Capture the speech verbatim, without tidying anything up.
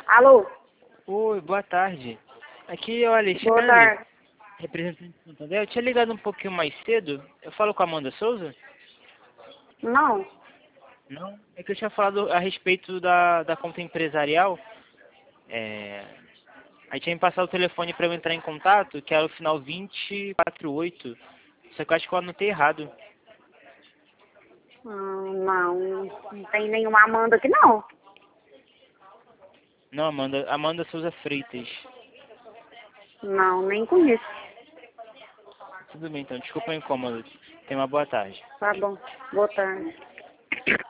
Alô? Oi, boa tarde. Aqui é o Alexandre, Boa tarde. representante do Santander. Eu tinha ligado um pouquinho mais cedo. Eu falo com a Amanda Souza? Não. Não? É que eu tinha falado a respeito da, da conta empresarial. É... Aí tinha me passado o telefone para eu entrar em contato, que era o final vinte e quatro oito. Só que eu acho que eu anotei errado. Hum, não, não tem nenhuma Amanda aqui não. Não, Amanda, Amanda Souza Freitas. Não, nem conheço. Tudo bem, então. Desculpa o incômodo. Tenha uma boa tarde. Tá bom. Boa tarde.